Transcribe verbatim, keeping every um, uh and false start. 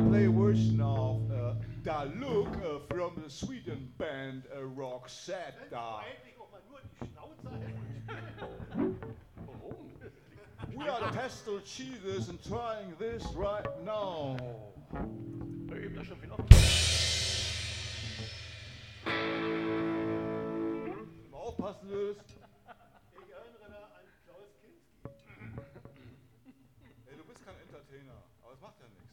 play a version of uh, Da Look uh, from the Sweden band uh, Roxette. We are the Pestle Cheaters and trying this right now. Mal aufpassen, Luis. Ich erinnere an Klaus Kinski. Ey, du bist kein Entertainer, aber es macht ja nichts.